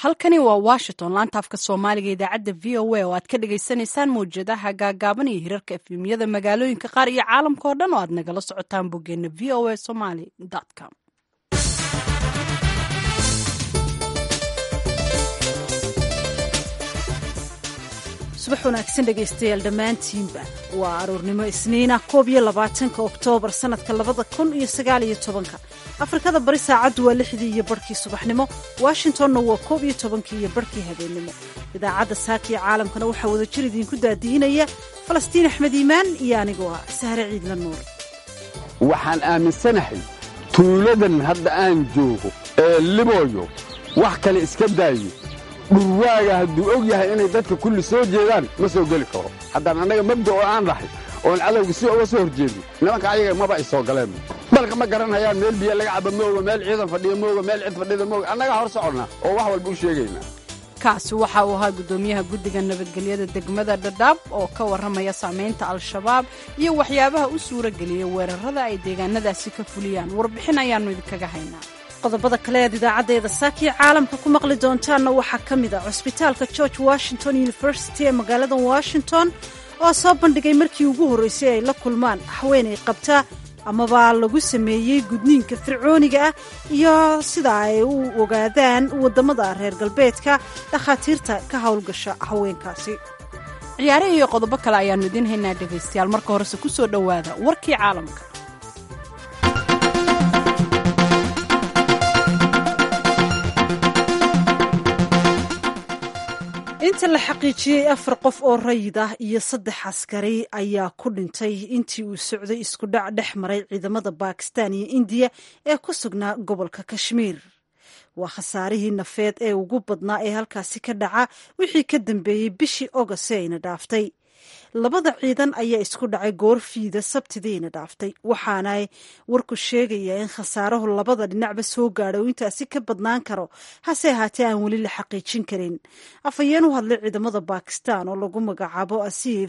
halkani waa washington laanta afka soomaaliga idaacadda v o a oo aad ka dhagaysanaysaan mawjadaha gaagaaban iyo hirarka efemyada magaalooyinka qaar iyo caalamka oo dhan oo aad nagala socotaan boggeena v o a somaly com. subax wanaagsan dhegaystayaal dhammaantiinba waa aroornimo isniina 21 oktoobar sanadka 2019 afrikada bari saacaddu waa 6 iyo barhkii subaxnimo washingtonna waa 11 iyo barhkii habeennimo idaacadda saakiya caalamkana waxaa wada jir idiinku daadihinaya falastiin axmed iimaan iyo anigoo ah sahre ciidla nuur. waxaan aaminsanahay tuuladan hadda aan joogo ee libooyo wax kale iska daayo dhurwaaga hadduu og yahay inay dadka kulli soo jeedaan ma soo geli karo haddaan annaga mabda oo aan dhahay oon cadowga si uga soo horjeedin nimanka ayaga maba ay soo galeen balka ma garanayaan meel biyo laga caba mooga meel ciidan fadhiya mooga meel cid fadhida mooga annagaa hor soconnaa oo wax walba u sheegaynaa. kaasi waxa uu ahaa guddoomiyaha guddiga nabadgelyada degmada dhadhaab oo ka warramaya saamaynta al-shabaab iyo waxyaabaha u suura geliyay weerarada ay deegaanadaasi ka fuliyaan warbixin ayaannu idinkaga haynaa. qodobada kale eed idaacaddeeda saakiya caalamka ku maqli doontaanna waxaa ka mid a cusbitaalka george washington university ee magaalada washington oo soo bandhigay markii ugu horraysay ay la kulmaan haweenay qabta amaba lagu sameeyey gudniinka fircooniga ah iyo sida ay u ogaadaan waddamada reer galbeedka dhakhaatiirta ka howlgasha haweenkaasi. ciyaare iyo qodobo kale ayaannu idiin haynaa dhegaystayaal marka horese ku soo dhowaada warkii caalamka. inta la xaqiijiyey 4 qof oo rayid ah iyo 3 askari ayaa ku dhintay intii uu socday isku dhac dhex maray ciidamada Bakistan iyo Indiya ee ku sugnaa gobolka Kashmir. waa khasaarihii nafeed ee ugu badnaa ee halkaasi ka dhaca wixii ka dambeeyey bishii August ayna dhaaftay. labada ciidan ayaa isku dhacay goorfiida sabtidiina dhaaftay waxaana warku sheegaya in khasaarahu labada dhinacba soo gaadho intaasi ka badnaan karo hase ahaatee aan weli la xaqiijin karin. afhayeen u hadlay ciidamada Bakistan oo lagu magacaabo Asif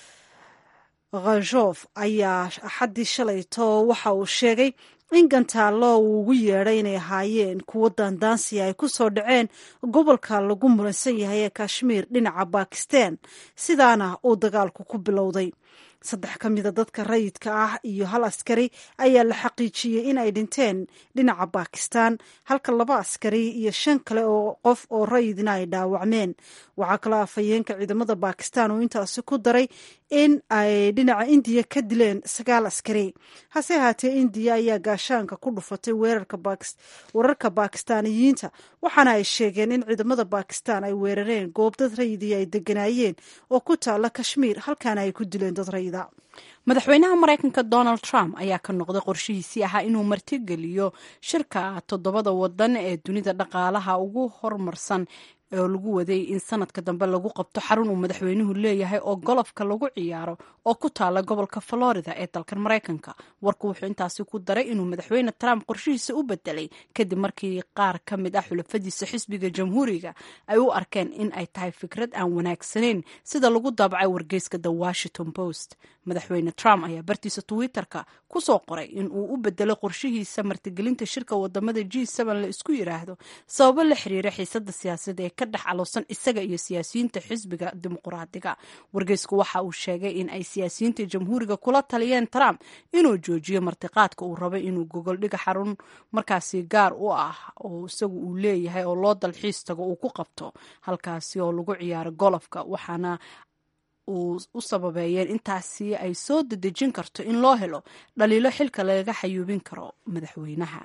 Ghajof ayaa axaddii shalayto waxa uu sheegay in gantaalo uu ugu yeedhay inay ahaayeen kuwo daandaansiya ay ku soo dhaceen gobolka lagu muransan yahay ee Kashmir dhinaca Bakistan sidaana uu dagaalku ku bilowday. 3 ka mida dadka rayidka ah iyo 1 askari ayaa la xaqiijiyey in ay dhinteen dhinaca Bakistan halka 2 askari iyo 5 kale oo qof oo rayidna ay dhaawacmeen. waxaa kaloo afhayeenka ciidamada Bakistan oo intaasi ku daray in ay dhinaca Indiya ka dileen 9 askari. hase ahaatee Indiya ayaa gaashaanka ku dhufatay wararka Bakistaaniyiinta waxaana ay sheegeen in ciidamada Bakistan ay weerareen goob dad rayidii ay deganaayeen oo ku taala Kashmir halkaana ay ku dileen dad rayida. madaxweynaha maraykanka Donald Trump ayaa ka noqday qorshihiisii ahaa inuu martigeliyo shirka 7 waddan ee dunida dhaqaalaha ugu horumarsan oo lagu waday in sanadka dambe lagu qabto xarun uu madaxweynuhu leeyahay oo golofka lagu ciyaaro oo ku taala gobolka Florida ee dalkan Maraykanka. warku wuxuu intaasi ku daray inuu madaxweyne Trump qorshihiisa u bedelay kadib markii qaar ka mid ah xulafadiisa xisbiga jamhuuriga ay u arkeen in ay tahay fikrad aan wanaagsanayn sida lagu daabacay wargeyska The Washington Post. madaxweyne Trump ayaa bartiisa Twitterka ku soo qoray in uu u bedelay qorshihiisa martigelinta shirka wadamada G7 la isku yiraahdo sababo la xiriira xiisadda siyaasadeed ee ka dhex aloosan isaga iyo siyaasiyiinta xisbiga dimuqraadiga. wargeysku waxa uu sheegay in ay siyaasiyiinta jamhuuriga kula taliyeen Trump inuu joojiyo martiqaadka uu rabay inuu gogol dhiga xarun markaasi gaar u ah oo isagu uu leeyahay oo loo dalxiis tago uu ku qabto halkaasi oo lagu ciyaaro golofka waxaana uu u sababeeyeen intaasi ay soo dedejin karto in loo helo dhaliilo xilka laga xayuubin karo madaxweynaha.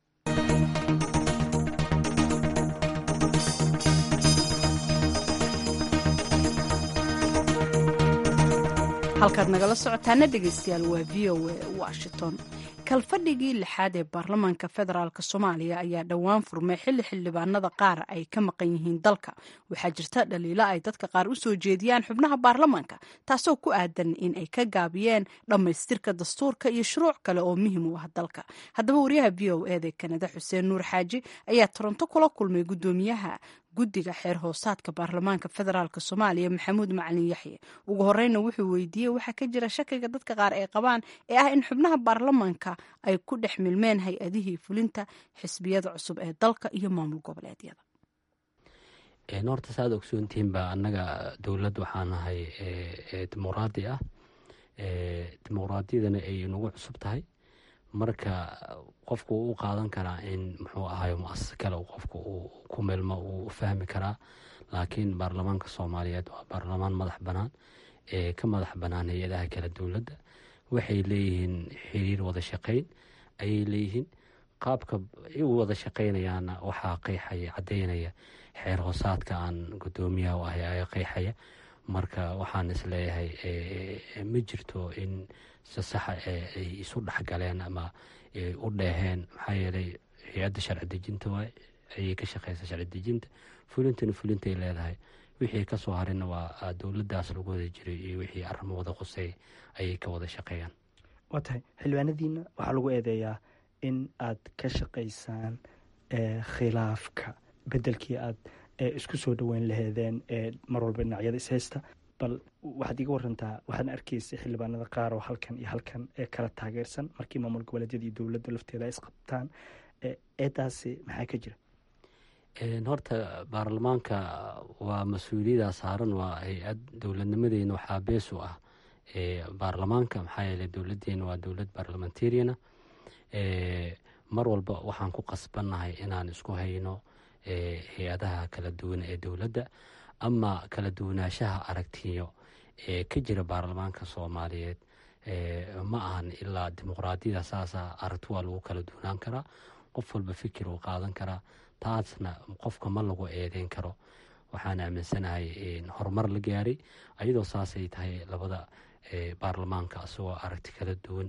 halkaad nagala socotaana dhegaystayaal waa v o a washington. kalfadhigii 6aad ee baarlamaanka federaalk Soomaaliya ayaa dhowaan furmay xildhibaanada qaar ay ka maqan yihiin dalka. waxaa jirta dhaliilo ay dadka qaar u soo jeediyaan xubnaha baarlamaanka taasoo ku aadan in ay ka gaabiyeen dhammaystirka dastuurka iyo shuruuc kale oo muhiim u ah dalka. haddaba wariyaha v o a ee Kanada Xuseen Nuur Xaaji ayaa Toronto kula kulmay guddoomiyaha guddiga xeer hoosaadka baarlamaanka federaalk Soomaaliya Maxamuud Macalin Yaxye. ugu horeyna wuxuu weydiiyey waxa ka jira shakiga dadka qaar ay qabaan ee ah in xubnaha baarlamaanka ay ku dhex milmeen hay-adihii fulinta xisbiyada cusub ee dalka iyo maamul goboleedyada. horta saaad ogsoontihiinba annaga dowladd waxaa nahay dimuqraadi ah, dimuqraadiyadana ay nagu cusub tahay, marka qofku uu u qaadan karaa in muxuu ahayo muasasa kale qofku uu ku meelmo uu fahmi karaa, laakiin baarlamaanka soomaaliyeed waa baarlamaan madax bannaan ee ka madax bannaan hay-adaha kale dowladda. waxay leeyihiin xiriir wada shaqayn ayay leeyihiin. qaabka ay u wada shaqaynayaana waxaa qeexaya caddaynaya xeer hoosaadka aan guddoomiyaha u ahay ayaa qeexaya. marka waxaan isleeyahay ma jirto in si saxa ay isu dhexgaleen ama u dheeheen, maxaa yeelay hay-adda sharci dejinta waay ayay ka shaqeysa sharci dejinta, fulintana fulintay leedahay. wixii ka soo harina waa dowladdaas lagu wada jiray iyo wixii arrimo wada qusay ayay ka wada shaqeeyaan. waa tahay xildhibaanadiina waxaa lagu eedeeyaa in aad ka shaqaysaan khilaafka bedelkii aad isku soo dhaweyn laheedeen mar walba dhinacyada ishaysta. bal waxaad iga warantaa, waxaad arkeysa xildhibaanada qaar oo halkan iyo halkan kala taageersan markii maamul goboleedyada iyo dowladda lafteeda ay isqabtaan, eedaasi maxaa ka jira? horta baarlamaanka waa mas-uuliyaddaa saaran, waa hay-ad dowladnimadeena waxaa bees u ah baarlamaanka, maxaa yeeley dowladeena waa dowlad baarlamentariana. mar walba waxaan ku qasbannahay inaan isku hayno hay-adaha kala duwan ee dowladda ama kala duwanaanshaha aragtiyo ee ka jira baarlamaanka soomaaliyeed. ma ahan ilaa dimuqraadiyada saasa aragti waa lagu kala duwanaan karaa, qof walba fikir uu qaadan karaa, taasna qofka ma lagu eedeyn karo. waxaan aaminsanahay horumar la gaaray ayadoo saasay tahay labada baarlamaanka asagoo aragti kala duwan,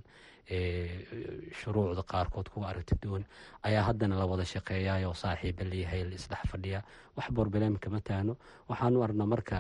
shuruucda qaarkood kuwa aragti duwan ayaa haddana la wada shaqeeyaayoo saaxiiba leeyahay la isdhex fadhiya, wax borbalem kama taagno. waxaanu arnaa marka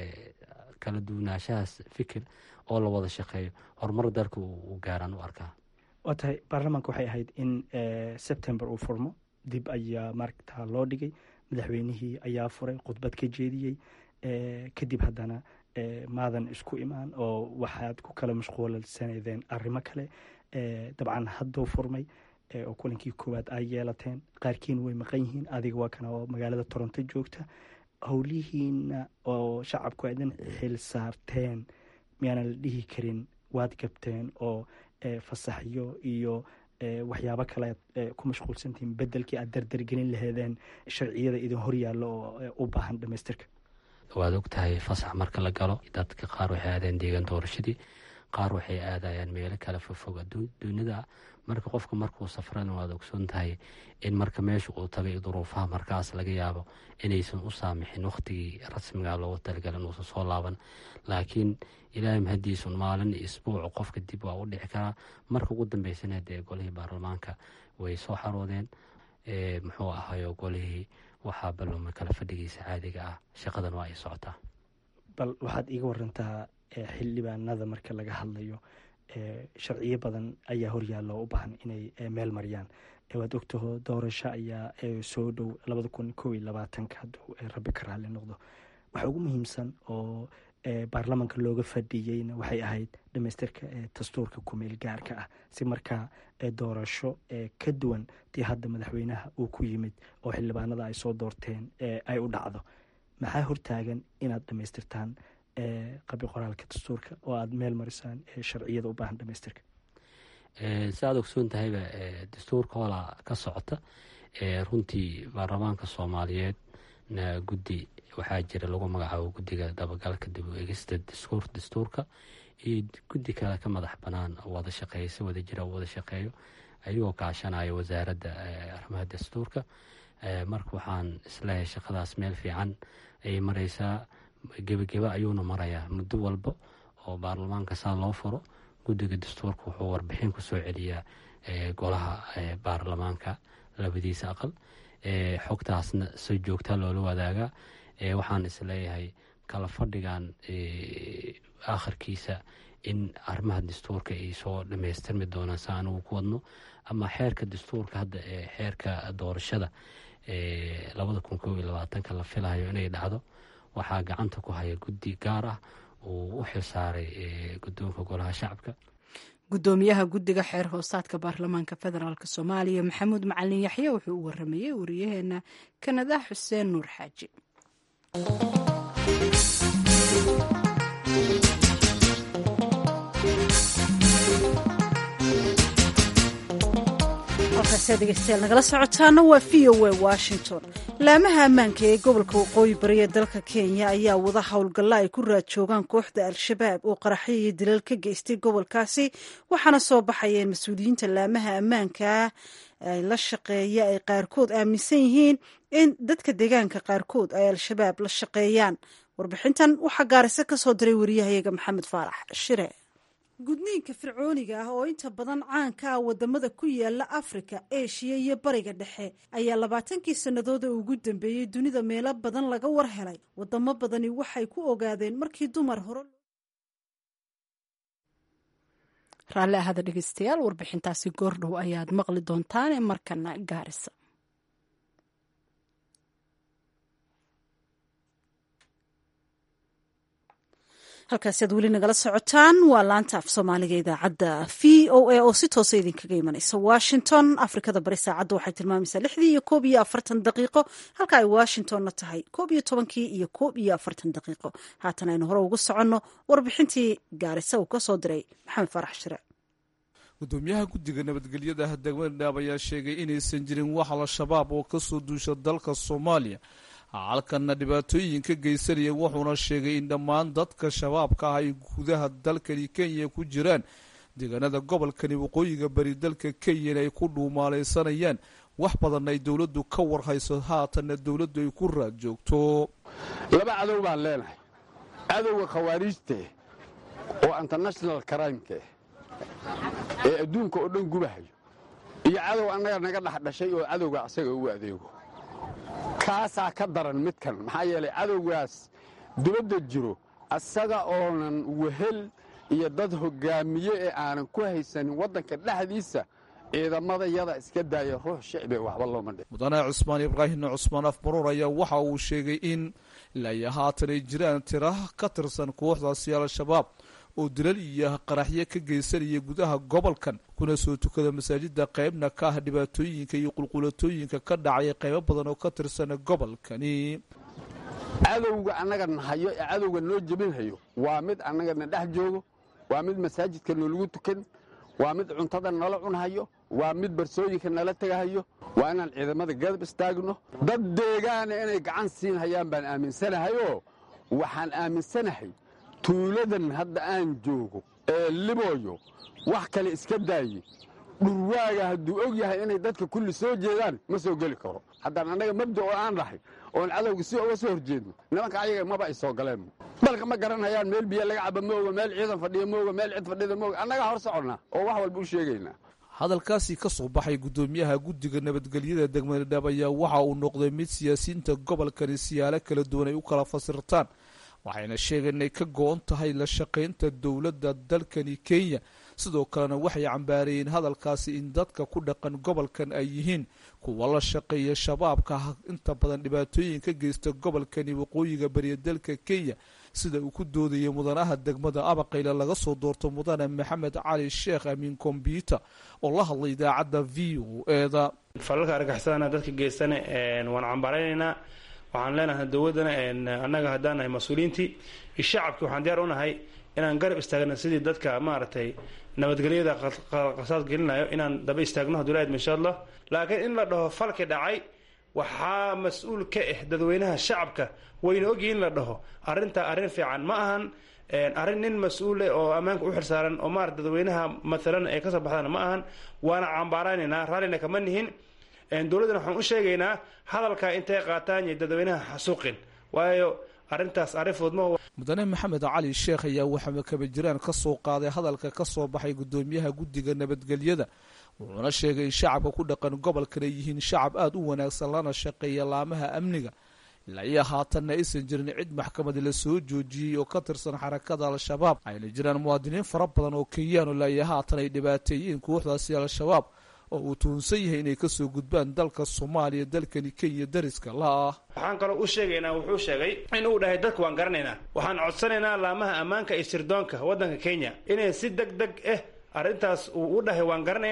kala duwanaanshahaas fikir oo la wada shaqeeyo horumar dalka uu gaaraan u arkaa. waa tahay baarlamaanka waxay ahayd in sebtembar uu furmo, dib ayaa maaragta loo dhigay, madaxweynihii ayaa furay, khudbad ka jeediyey, kadib haddana maadan isku imaan oo waxaad ku kala mashquulsaneedeen arrimo kale. dabcan hadduu furmay oo kulankii koowaad ay yeelateen, qaarkiin way maqan yihiin, adiga waa kana oo magaalada toronto joogta. howlihiina oo shacabku aydin xil saarteen miyaanan la dhihi karin waad gabteen oo fasaxyo iyo waxyaabo kale ku mashquulsantihiin bedelkii aad dardargelin laheedeen sharciyada idin horyaallo oo u baahan dhamaystirka? waad og tahay fasax marka la galo dadka qaar waxay aadeen deegaan doorashadii, qaar waxay aadayaan meelo kale fogfog dunida. marka qofka markuu safrana waad ogsoon tahay in marka meesha uu tagay duruufaha markaas laga yaabo inaysan u saamixin wakhtigii rasmiga loogu talagala inuusan soo laaban. laakiin ilaahay mahadiisun maalin isbuuc qofka dib waa u dhici karaa. marka ugu dambeysana dee golihii baarlamaanka way soo xaroodeen, muxuu ahayo golihii waxaa balloomay kala fadhigiisa caadiga ah, shaqadan waa ay socotaa. bal waxaad iiga warantaa xildhibaanada marka laga hadlayo sharciyo badan ayaa horyaalla oo u baahan inay meel mariyaan. waad ogtaho doorasho ayaa soo dhow 2021 hadduu rabbi ka raali noqdo. waxa ugu muhiimsan oo baarlamaanka looga fadhiyeyna waxay ahayd dhamaystirka dastuurka kumeel gaarka ah, si markaa doorasho ka duwan tii hadda madaxweynaha uu ku yimid oo xildhibaanada ay soo doorteen ay u dhacdo. maxaa hortaagan inaad dhamaystirtaan qabi qoraalka dastuurka oo aada meel marisaan sharciyada u baahan dhamaystirka? si aad ogsoon tahayba dastuurka hoolaa ka socota. runtii baarlamaanka soomaaliyeed guddi waxaa jira lagu magacaabo guddiga dabagalka dib u egista dastuurka iyo guddi kale ka madax banaan wada shaqeeya, si wada jira wada shaqeeyo ayagoo kaashanaya wasaaradda arrimaha dastuurka. marka waxaan isleeyahay shaqadaas meel fiican ayay mareysaa, gebageba ayuuna marayaa. muddo walba oo baarlamaanka saa loo furo, guddiga dastuurka wuxuu warbixin ku soo celiyaa golaha baarlamaanka labadiisa aqal, xogtaasna si joogta loola wadaagaa. waxaan isleeyahay kala fadhigan akhirkiisa in arrimaha dastuurka ay soo dhamaystirmi doonaan si anugu ku wadno, ama xeerka dastuurka hadda xeerka doorashada 2021 la filayo inay dhacdo. waxaa gacanta ku haya guddi gaar ah uu u xilsaaray guddoonka golaha shacabka. guddoomiyaha guddiga xeer hoosaadka baarlamaanka federaalk soomaaliya maxamuud macalin yaxye wuxuu u waramayey wariyaheena kanada xuseen nuur xaaji. degeystayaal nagala socotaana waa v o a washington. laamaha ammaanka ee gobolka waqooyi bari ee dalka kenya ayaa wada howlgalla ay ku raad joogaan kooxda al-shabaab oo qaraxyo iyo dilal ka geystay gobolkaasi, waxaana soo baxayeen mas-uuliyiinta laamaha ammaanka ay la shaqeeya ay qaarkood aaminsan yihiin in dadka deegaanka qaarkood ay al-shabaab la shaqeeyaan. warbixintan waxaa gaarisa ka soo diray wariyahayaga maxamed faarax shire. gudniinka fircooniga ah oo inta badan caanka ah wadamada ku yaala afrika, eshiya iyo bariga dhexe ayaa 20kii sannadood ee ugu dambeeyey dunida meelo badan laga war helay. wadamo badani waxay ku ogaadeen markii dumar hore raalli ahada dhegeystayaal, warbixintaasi goordhow ayaad maqli doontaan ee markana gaarisa. halkaasi aad weli nagala socotaan waa laanta af soomaaliga idaacadda v o a oo si toosa idinkaga imanaysa washington. afrikada bari saacadda waxay tilmaamaysaa 6:40 halka ay washingtonna tahay 11:40. haatan aynu hore ugu soconno warbixintii gaarisa uu ka soo diray maxamed faarax shire. gudoomiyaha guddiga nabadgelyada degmada dhaab ayaa sheegay inaysan jirin wax al-shabaab oo kasoo duusha dalka soomaaliya halkana dhibaatooyin ka geysanaya, wuxuuna sheegay in dhammaan dadka shabaabka ah ay gudaha dalkani kenya ku jiraan deegaanada gobolkani waqooyiga bari dalka kenya ay ku dhuumaalaysanayaan. wax badan ay dowladdu ka warhayso, haatanna dowladdu ay ku raad joogto. laba cadow baan leenahay, cadowga khawaariijta oo international crime-ka ee adduunka oo dhan gubahayo, iyo cadow annaga naga dhexdhashay oo cadowga asaga ugu adeego. kaasaa ka daran midkan, maxaa yeelay cadowgaas dibadda jiro asaga oonan wehel iyo dad hogaamiye ee aanan ku haysanin waddanka dhexdiisa, ciidamada yada iska daaya ruux shicbi waxba looma dhe. mudane cusmaan ibraahim cusmaan afmaruur ayaa waxa uu sheegay in ilaa haatan ay jiraan tira ka tirsan kooxdaasi al-shabaab oo dilal iyo qaraxyo ka geysanaya gudaha gobolkan, kuna soo tukada masaajida qaybna ka ah dhibaatooyinka iyo qulqulatooyinka ka dhacaya qaybo badan oo ka tirsan gobolkani. cadowga annaga nahayo ee cadowga noo jebinhayo waa mid annagana dhex joogo, waa mid masaajidka noolagu tukan, waa mid cuntada nala cunhayo, waa mid barsooyinka nala tegahayo. waa inaan ciidamada gadab istaagno. dad deegaana inay gacan siinhayaan baan aaminsanahayo, waxaan aaminsanahay tuuladan hadda aan joogo ee libooyo wax kale iska daaye, dhurwaaga hadduu og yahay inay dadka kulli soo jeedaan ma soo geli karo. haddaan annaga mabda oo aan dhahay oon cadowga si uga soo horjeedno, nimanka ayaga maba ay soo galeen. dalka ma garanhayaan, meel biyo laga caba mooga, meel ciidan fadhiya mooga, meel cid fadhida mooga. annagaa hor soconnaa oo wax walba u sheegaynaa. hadalkaasi ka soo baxay gudoomiyaha guddiga nabadgelyada degmada dhaab ayaa waxa uu noqday mid siyaasiyiinta gobolkani siyaalo kala duwan ay u kala fasirtaan, waxayna sheegeen inay ka go-on tahay la shaqaynta dowladda dalkani kenya. sidoo kalena waxay cambaareeyeen hadalkaasi in dadka ku dhaqan gobolkan ay yihiin kuwa la shaqeeya shabaabka inta badan dhibaatooyin ka geysta gobolkani waqooyiga bariya dalka kenya, sida uu ku doodayay mudanaha degmada abaqayla laga soo doorto mudane maxamed cali sheekh amiin kombyuter oo la hadlay idaacadda v o eda. falalka argagixisada dadka geystana waan cambaaraynaynaa. waxaan leenahay dowladana annaga haddaan nahay mas-uuliyiintii iyo shacabkii waxaan diyaar u nahay inaan garab istaagno sidii dadka maaragtay nabadgelyada qasaas gelinayo inaan daba istaagno hadduu lahayd insha allah. laakiin in la dhaho falki dhacay waxaa mas-uul ka ah dadweynaha shacabka, wayna ogyihiin la dhaho arrintaa arrin fiican ma ahan. arrin nin mas-uule oo ammaanka u xilsaaran oo maarata dadweynaha maalan ay kasoo baxdaan ma ahan. waana cambaaraynaynaa, raallina kama nihin. dowladdana waxaan u sheegaynaa hadalkaa intay qaataan iyo dadweynaha xasuuqin, waayo arrintaas arrin fududma. mudane maxamed cali sheekh ayaa waxaa kaba jiraan ka soo qaaday hadalka ka soo baxay gudoomiyaha guddiga nabadgelyada, wuxuuna sheegay in shacabka ku dhaqan gobolkan ay yihiin shacab aada u wanaagsan lana shaqeeya laamaha amniga. ilaa iyo haatanna aysan jirin cid maxkamad la soo joojiyey oo ka tirsan xarakada al-shabaab, ayna jiraan muwaadiniin fara badan oo kenyaano ilaa iyo haatan ay dhibaateeyeen kooxdaasi al-shabaab oo uu tuhunsan yahay inay kasoo gudbaan dalka soomaaliya, dalkani kenya dariska la-ah. waxaan kaloo u sheegaynaa, wuxuu sheegay in uu dhahay dadka waan garanaynaa. waxaan codsanaynaa laamaha ammaanka iyo sirdoonka waddanka kenya inay si deg deg ah arrintaas uu u dhahay waan garanaynaa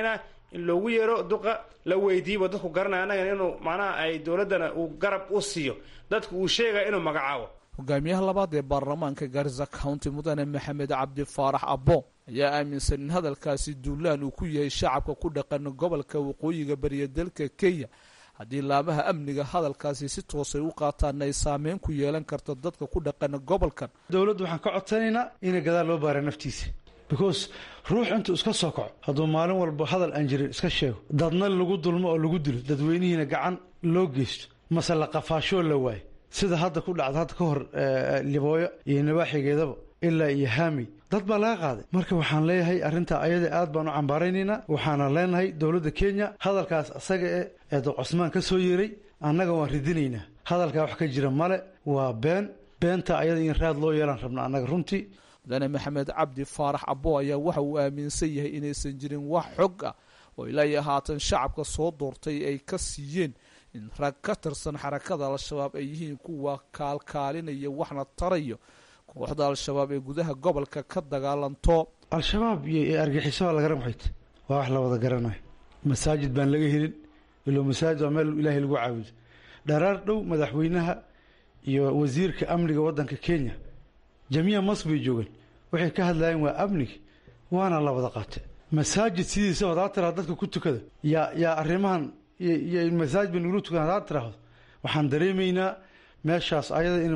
in loogu yeero duqa la weydiiyo dadku garanaya annagan inuu macnaha ay dowladdana uu garab u siiyo dadku uu sheegaya inuu magacaabo. hogaamiyaha labaad ee baarlamaanka Garissa County mudane Maxamed Cabdi Faarax Abbo ayaa aaminsan in hadalkaasi duulaan uu ku yahay shacabka ku dhaqan gobolka waqooyiga bariya dalka Kenya haddii laamaha amniga hadalkaasi si toos ay u qaataan ay saameyn ku yeelan karto dadka ku dhaqan gobolkan. dowladdu waxaan ka codsanaynaa in gadaal loo baaro naftiisa because ruux intuu iska soo kaco hadduu maalin walba hadal aan jirin iska sheego dadna lagu dulmo oo lagu dilo dadweynihiina gacan loo geysto mase la qafaashoo la waayo sida hadda ku dhacda hadda ka hor libooyo iyo nawaaxigeedaba ilaa iyo haami dad baa laga qaaday. marka waxaan leeyahay arrintaa ayada aad baan u cambaaraynaynaa waxaana leenahay dowladda Kenya hadalkaas asaga ee Dr. Cusmaan ka soo yeeray annaga waan ridinaynaa hadalkaa wax ka jira male waa beenta ayada in raad loo yeelan rabna annaga runtii. mudane Maxamed Cabdi Faarax Abbo ayaa waxa uu aaminsan yahay inaysan jirin wax xog ah oo ilaa iyo haatan shacabka soo doortay ay ka siiyeen in rag ka tirsan xarakada al-shabaab ay yihiin kuwa kaalkaalinaya waxna tarayo kooxda al-shabaab ee gudaha gobolka ka dagaalanto. al-shabaab iyo argixisada laga ramxayt waa wax la wada garanayo masaajid baan laga helin ilo masaajid waa meel ilaahay lagu caabudo. dharaar dhow madaxweynaha iyo wasiirka amniga waddanka Kenya jamiica masbi joogan waxay ka hadlayeen waa amniga waana la wada qaatay masaajid sidiisa wada tira dadka ku tukada yaa arrimahan iyo masaajid bin ulu tukan hada tiraahdo waxaan dareemaynaa meeshaas ayada in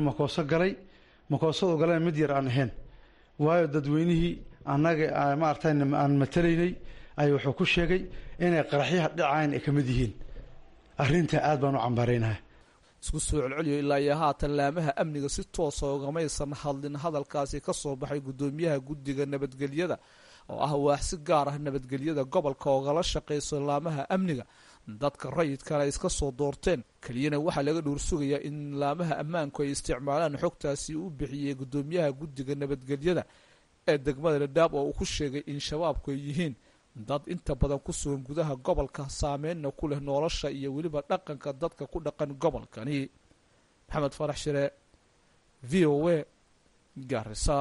makoosado galeen mid yar aan ahayn waayo dadweynihii annaga ma artay aan matalaynay ay wuxuu ku sheegay inay qaraxyaha dhacaan ay kamid yihiin arrinta aad baan u cambaaraynahay. isku soo celceliyo ilaa iyo haatan laamaha amniga si toos ah ugamaysan hadlin hadalkaasi ka soo baxay gudoomiyaha guddiga nabadgelyada oo ah waax si gaar ah nabadgelyada gobolka oo la shaqeyso laamaha amniga dadka rayidka ay iska soo doorteen kaliyana waxa laga dhuur sugayaa in laamaha ammaanku ay isticmaalaan xogtaasi uu bixiyay gudoomiyaha guddiga nabadgelyada ee degmada Dadaab oo uu ku sheegay in shabaabku ay yihiin dad inta badan ku sugan gudaha gobolka saameynna ku leh nolosha iyo weliba dhaqanka dadka ku dhaqan gobolkani. Maxamed Farax Shire VOA Garissa.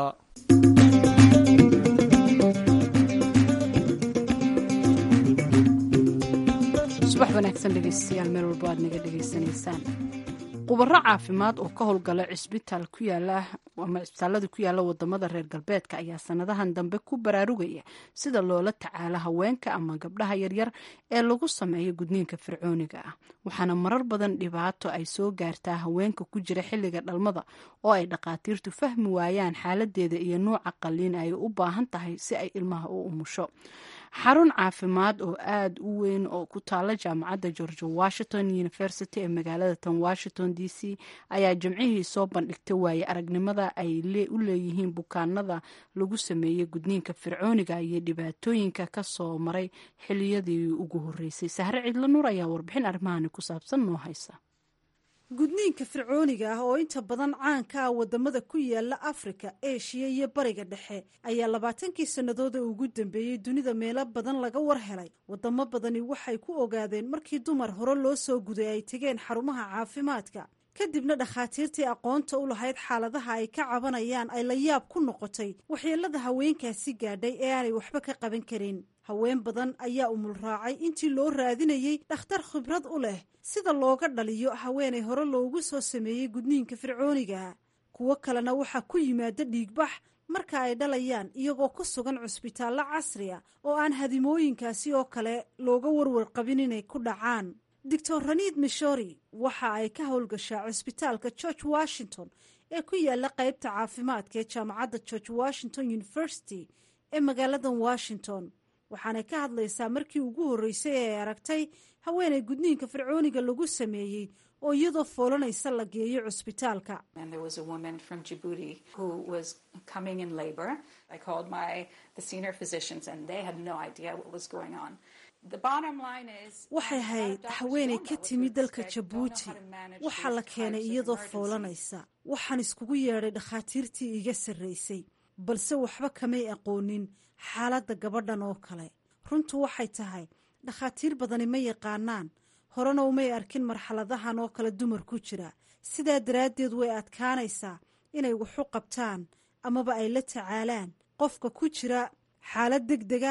subax wanaagsan dhegeystayaal meel walba aad naga dhegeysanaysaan. khubaro caafimaad oo ka howlgala cisbitaalada ku yaala wadamada reer galbeedka ayaa sanadahan dambe ku baraarugaya sida loola tacaalo haweenka ama gabdhaha yaryar ee lagu sameeyo gudniinka fircooniga ah waxaana marar badan dhibaato ay soo gaartaa haweenka ku jira xilliga dhalmada oo ay dhaqaatiirtu fahmi waayaan xaaladeeda iyo nuuca qaliin ay u baahan tahay si ay ilmaha u umusho. xarun caafimaad oo aad u weyn oo ku taala jaamacadda George Washington University ee magaalada tan Washington DC ayaa jimcihii soo bandhigtay waaye aragnimada ay u leeyihiin bukaanada lagu sameeyey gudniinka fircooniga iyo dhibaatooyinka ka soo maray xilliyadii ugu horeysay. Sahre Cidlo Nuur ayaa warbixin arrimahan ku saabsan noo haysa. gudniinka fircooniga ah oo inta badan caanka ah wadamada ku yaala Afrika, Aasiya iyo Bariga Dhexe ayaa 20kii sannadood ee ugu dambeeyay dunida meelo badan laga war helay. wadamo badani waxay ku ogaadeen markii dumar hore loo soo guday ay tageen xarumaha caafimaadka kadibna dhakhaatiirtii aqoonta u lahayd xaaladaha ay ka cabanayaan ay la yaab ku noqotay waxyeelada haweenkaasi gaadhay ee aanay waxba ka qaban karin. haween badan ayaa umul raacay intii loo raadinayay dhakhtar khibrad u leh sida looga dhaliyo haweenay hore loogu soo sameeyey gudniinka fircooniga. kuwo kalena waxaa ku yimaada dhiigbax marka ay dhalayaan iyagoo ku sugan cusbitaallo casri ah oo aan hadimooyinkaasi oo kale looga warwar qabin inay ku dhacaan. Dr. Ranid Mishori waxa ay ka howlgashaa cusbitaalka George Washington ee ku yaala qaybta caafimaadka ee jaamacadda George Washington University ee magaalada Washington. waxaanay ka hadlaysaa markii ugu horeysay ee aragtay haweeney gudniinka fircooniga lagu sameeyey oo iyadoo foolanaysa la geeyo cusbitaalka. waxay ahayd haweeney ka timi dalka Jabuuti. waxaa la keenay iyadoo foolanaysa. waxaan iskugu yeedhay dhakhaatiirtii iga sarreysay balse waxba kamay aqoonin xaaladda gabadhan oo kale. runtu waxay tahay dhakhaatiir badani ma yaqaanaan horena umay arkin marxaladahan oo kale dumar ku jira. sidaa daraaddeed way adkaanaysaa inay waxu qabtaan amaba ay la tacaalaan qofka ku jira xaalad degdega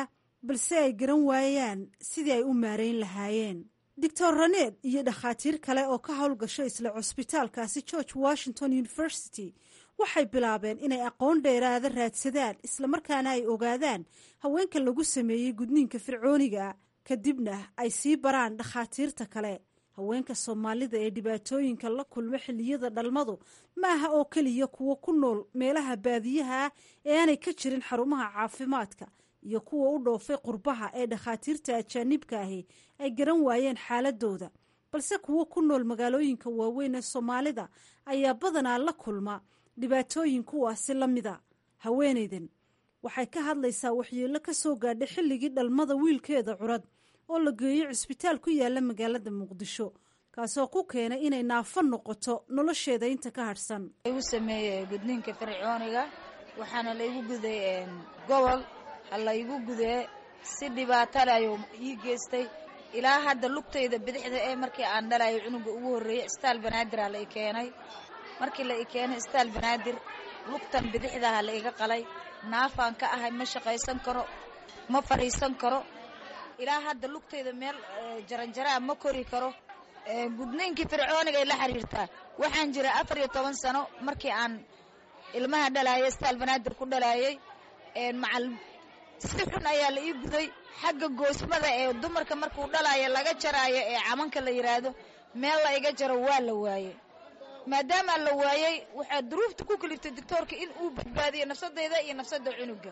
balse ay garan waayaan sidii ay u maarayn lahaayeen. doctor raneed iyo dhakhaatiir kale oo ka howlgasho isla cusbitaalkaasi george washington university waxay bilaabeen inay aqoon dheeraada raadsadaan islamarkaana ay ogaadaan haweenka lagu sameeyey gudniinka fircooniga kadibna ay sii baraan dhakhaatiirta kale. haweenka soomaalida ee dhibaatooyinka la kulma xilliyada dhalmadu ma aha oo keliya kuwo ku nool meelaha baadiyaha ah ee aanay ka jirin xarumaha caafimaadka iyo kuwa u dhoofay qurbaha ee dhakhaatiirta ajaanibka ahi ay garan waayeen xaaladooda, balse kuwo ku nool magaalooyinka waaweyn ee soomaalida ayaa badanaa la kulma dhibaatooyin kuwaasi la mida. haweenaydan waxay ka hadlaysaa waxyeello ka soo gaadhay xilligii dhalmada wiilkeeda curad oo la geeyo cisbitaal ku yaala magaalada muqdisho, kaasoo ku keenay inay naafo noqoto nolosheeda inta ka hadhsan. igu sameeyey gudniinka fircooniga waxaana laygu guday gobol halaygu gudee si dhibaatale ayuu ii geystay ilaa hadda lugtayda bidixda ee markii aan dhalayo cunuga ugu horreeyey istaal banaadir la i keenay. markii la i keenay istaal banaadir lugtan bidixdaha la iga qalay, naafaan ka ahay, ma shaqaysan karo, ma fadhiisan karo, ilaa hadda lugtayda meel jaranjaraa ma kori karo. gudniinkii fircooniga ay la xiriirtaa waxaan jiray 14 sano markii aan ilmaha dhalaayay istaal banaadir ku dhalaayay. macal si xun ayaa la ii guday xagga goosmada ee dumarka markuu dhalaayo laga jaraayo ee camanka la yiraahdo meel la iga jaro waa la waayey. maadaama la waayey waxaa duruufta ku kaliftay doctorka in uu badbaadiyo nafsadeyda iyo nafsada cunuga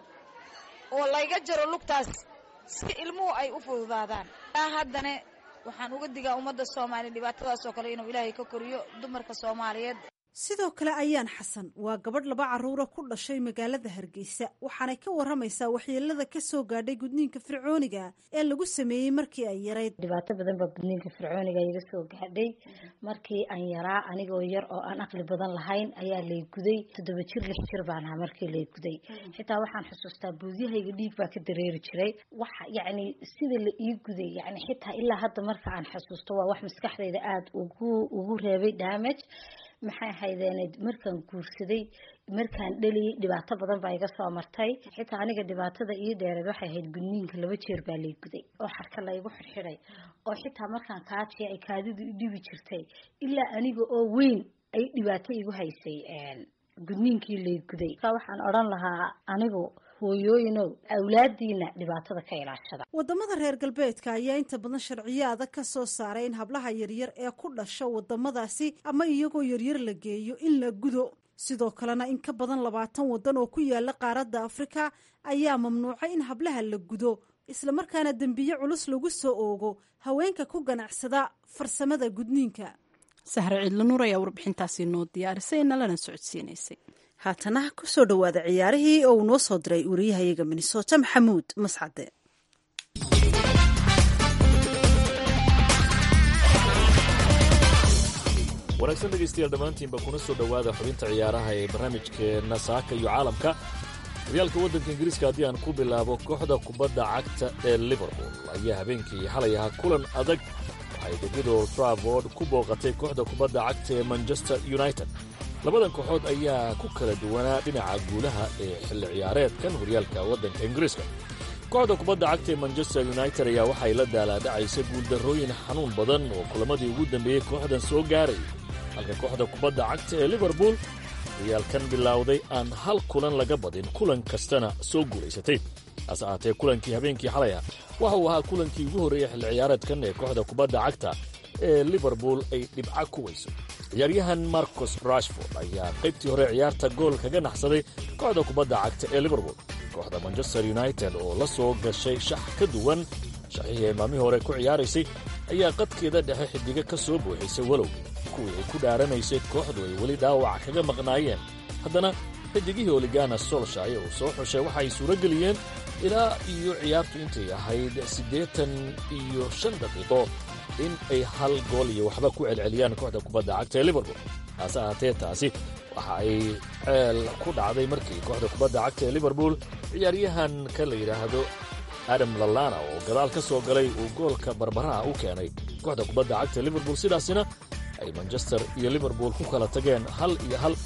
oo layga jaro lugtaas si ilmuhu ay u fududaadaan. haddana waxaan uga digaa ummadda Soomaaliyeed dhibaatadaas oo kale inuu Ilaahay ka koriyo dumarka Soomaaliyeed. sidoo kale ayaan xasan waa gabadh 2 caruura ku dhashay magaalada Hargeysa, waxaanay ka waramaysaa waxyeelada ka soo gaadhay gudniinka fircooniga ee lagu sameeyey markii ay yarayd. dhibaato badan baa gudniinka fircooniga iga soo gaadhay markii aan yaraa, anigoo yar oo aan aqli badan lahayn ayaa lay guday. 7 jir 6 jir baan ahaa markii lay guday. xitaa waxaan xusuustaa buudiyahayga dhiig baa ka dareeri jiray. waxa yacni sida la ii guday yacni xitaa ilaa hadda marka aan xasuusto waa wax maskaxdayda aad ugu reebay damage. maxay haydeened markaan guursaday markaan dhaliyay dhibaato badan baa iga soo martay. xitaa aniga dhibaatada ii dheereed waxay ahayd gudniinka 2 jeer baa lay guday oo xarka laygu xirxiray oo xitaa markaan kaajiya ay kaadidu i dhibi jirtay ilaa aniga oo weyn ay dhibaato igu haysay gudniinkii lay guday. waxaan odhan lahaa anigu hooyooyinow awlaadiina dhibaatada ka ilaashada. wadamada reer galbeedka ayaa inta badan sharciyaada ka soo saaray in hablaha yaryar ee ku dhasha wadamadaasi ama iyagoo yaryar la geeyo in la gudo. sidoo kalena in ka badan 20 wadan oo ku yaala qaaradda Afrika ayaa mamnuucay in hablaha la gudo, isla markaana dambiye culus lagu soo oogo haweenka ku ganacsada farsamada gudniinka. sahra cidlo nuur ayaa warbixintaasi noo diyaarisay nalana socodsiinaysay. haatana ku soo dhawaada ciyaarihii oo uu noo soo diray wariyahayaga Minnesota Maxamuud Mascade. wanaagsan dhegaystayaal dhammaantiinba kuna soo dhowaada xubinta ciyaaraha ee barnaamijkeenna saaka iyo caalamka. horyaalka waddanka ingiriiska haddii aan ku bilaabo, kooxda kubadda cagta ee liverpool ayaa habeenkii xalay ahaa kulan adag waxay degmada Old Trafford ku booqatay kooxda kubadda cagta ee Manchester United. labadan kooxood ayaa ku kala duwanaa dhinaca guulaha ee xilli ciyaareedkan horyaalka waddanka ingiriiska. kooxda kubadda cagta ee Manchester United ayaa waxay la daalaadhacaysa guuldarrooyin xanuun badan oo kulamadii ugu dambeeyey kooxdan soo gaaray, halka kooxda kubadda cagta ee Liverpool horyaalkan bilowday aan hal kulan laga badin, kulan kastana soo guulaysatay. hase ahaatee kulankii habeenkii xalay ah waxa uu ahaa kulankii ugu horreeyey xilli ciyaareedkan ee kooxda kubadda cagta ee Liverpool ay dhibco ku weyso. ciyaaryahan Marcus Rashford ayaa qaybtii hore ciyaarta gool kaga naxsaday kooxda kubadda cagta ee Liverpool. kooxda Manchester United oo la soo gashay shax ka duwan shaxii ay maalmihii hore ku ciyaaraysay ayaa qadkeeda dhexe xidiga ka soo buuxisay, walow kuwii ay ku dhaaranaysay kooxdu ay weli dhaawac kaga maqnaayeen. haddana xidigihii Ole Solskjaer uu soo xushay waxay suuro geliyeen ilaa iyo ciyaartu intay ahayd 85 daqiiqo in ay hal gool iyo waxba ku celceliyaan kooxda kubadda cagta ee Liverpool. hase ahaatee taasi waxa ay ceel ku dhacday markii kooxda kubadda cagta ee Liverpool ciyaaryahan ka la yidhaahdo Adam Lallana oo gadaal ka soo galay uu goolka barbaraha u keenay kooxda kubadda cagta ee Liverpool. sidaasina ay Manchester iyo Liverpool ku kala tageen 1-1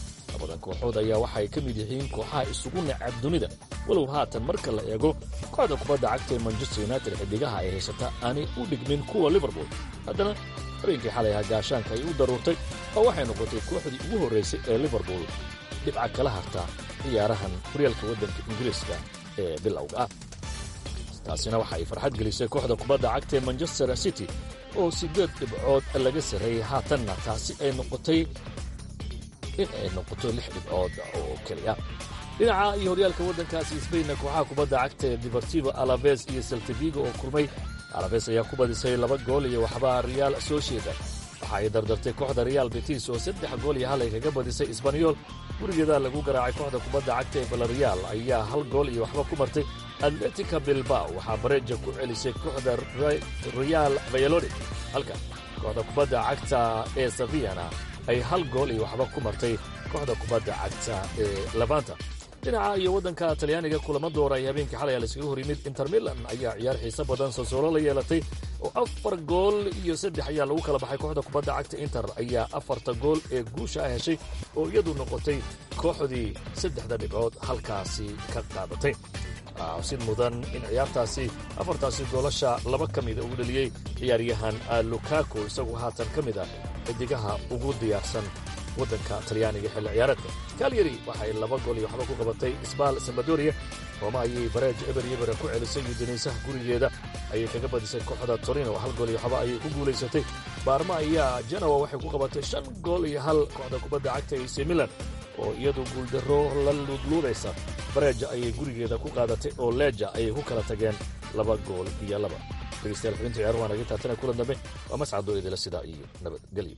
badan kooxood ayaa waxay ka mid yihiin kooxaha isugu necab dunida walow haatan marka la eego kooxda kubadda cagta ee manchester united xidigaha ay haysata aanay u dhigmin kuwa liverpool haddana habeenkii xalay ahaa gaashaanka ay u daruurtay oo waxay noqotay kooxdii ugu horraysay ee liverpool dhibca kala harta ciyaarahan horyaalka waddanka ingiriiska ee bilowga ah taasina waxa ay farxad gelisay kooxda kubadda cagta ee manchester city oo 8 dhibcood laga sarreeyey haatanna taasi ay noqotay in ay noqoto 6 dhibcood oo keliya dhinaca iyo horyaalka waddankaasi Spainna kooxaha kubadda cagta ee Deportivo Alaves iyo Celta Vigo oo kulmay Alaves ayaa ku badisay 2 gool iyo waxba Real Sociedad waxa ay dardartay kooxda Real Betis oo 3 gool iyo 1 kaga badisay Espanyol gurigeeda lagu garaacay kooxda kubadda cagta ee Villarreal ayaa 1 gool iyo waxba ku martay Atletico Bilbao waxaa bareeja ku celisay kooxda Real Valladolid halka kooxda kubadda cagta ee Sevilla ay 1 gool iyo waxba ku martay kooxda kubadda cagta ee Levante dhinaca iyo waddanka Talyaaniga kulamo doora ay habeenkii xalay la iskaga hor yimid Inter Milan ayaa ciyaar xiiso badan Sassuolo la yeelatay oo 4 gool iyo 3 ayaa lagu kala baxay kooxda kubadda cagta Inter ayaa 4 gool ee guusha ah heshay oo iyadu noqotay kooxdii 3 dhibcood halkaasi ka qaadatay sid mudan in ciyaartaasi 4 goolasha 2 ka mid ugu dhaliyay ciyaaryahan Lukaku isagu haatan ka mid ah xidigaha ugu diyaarsan waddanka Talyaaniga xilli ciyaareedka Cagliari waxay 2 gool iyo waxba ku qabatay Spal Sampdoria Roma ayay bareej eber ku celisay Udinese gurigeeda ayay kaga badisay kooxda Torino 1 gool iyo waxba ayay ku guuleysatay Parma ayaa Genoa waxay ku qabatay 5 gool iyo 1 kooxda kubadda cagta AC Milan oo iyadu guuldaro la ludluudaysa bareeja ayay gurigeeda ku qaadatay oo Leja ayay ku kala tageen 2 gool iyo 2 dhegeystayaal xubinta ciyaar waan naga taatana kulan dambe waa mascado idila sida iyo nabadgelyo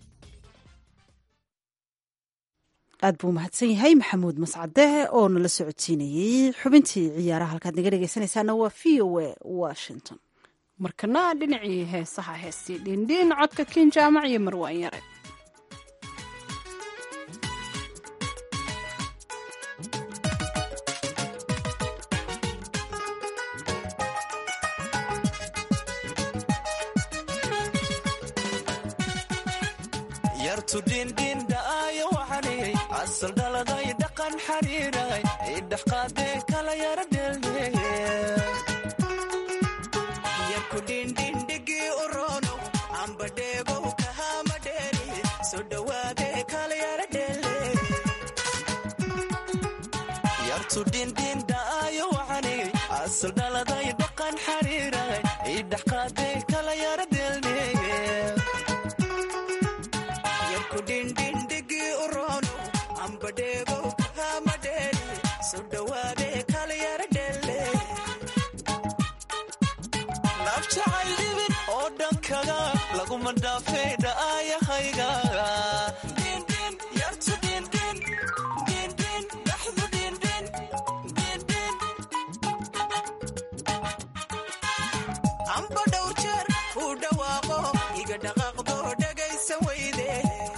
aad buu mahadsan yahay maxamuud mascade oo nala socodsiinayey xubintii ciyaaraha halkaad naga dhegeysanaysaana waa VOA Washington markana dhinacii heesaha heestii dhindhin codka Kin Jaamac iyo Marwaan Yare yartu dhindhin daayo waxanay asal dhaladay dhaqan xariiray idhax qaade kala yara dheelnay yarku dhindhin dhigi urono amba dheego kahama dheeri soo dhawaade kala yara dheelnay yartu dhindhin daayo waxanay asal dhaladay dhaqan xariiray idhax qaade kala yara dheelnay dhindhindhigi urono amba dheego kahama dheeli soo dhawaade kala yara dheele naf jacayl dhibin oo dhankaga laguma dhaafay dha'ayahayga dhindhin yartu dhindhin dhindhin dhaxdu dhindhin dhindhin amba dhowr jeer ku dhawaaqo iga dhaqaaqdo dhagaysa weyde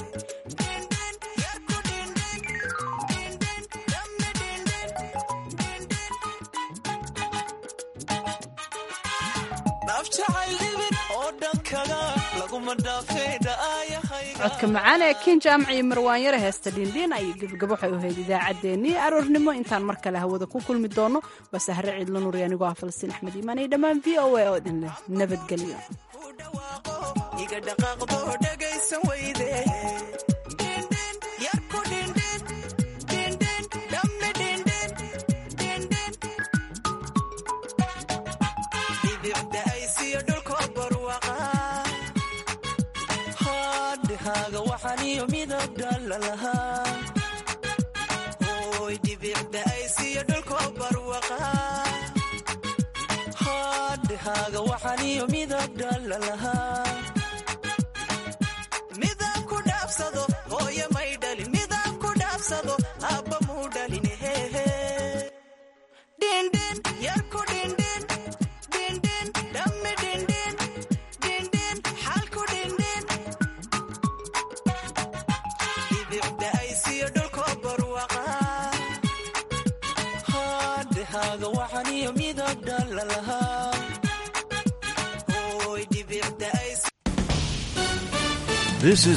codka macaan ee Kin Jaamac iyo Marwaan Yare heesta dhindhin ay gabagabo waxay u heyd idaacadeennii aroornimo intaan mar kale hawada ku kulmi doono waa Sahre Ciidla Nuur anigoo ah Falastiin Axmed Iimaan iyo dhammaan VOA oo idin leh nabadgelyo iga dhaqaaqdo dhagaysan weyde waxaniyo midab dhalalaha hooy dhibicda ay siiyo dhulko barwaqa haadhahaaga waxaniyo midab dhalalaha midab ku dhaafsado hooye may dhalin midab ku dhaafsado abba muu dhalin hehe dhindhin yarku dhindhin dhindhin dhammi dhindhin dhindhin xalku dhindhin dhibicda ay siiyo dhulko barwaqa haadhahaaga waxaniyo midab dhalalaha hooy dhibicda ay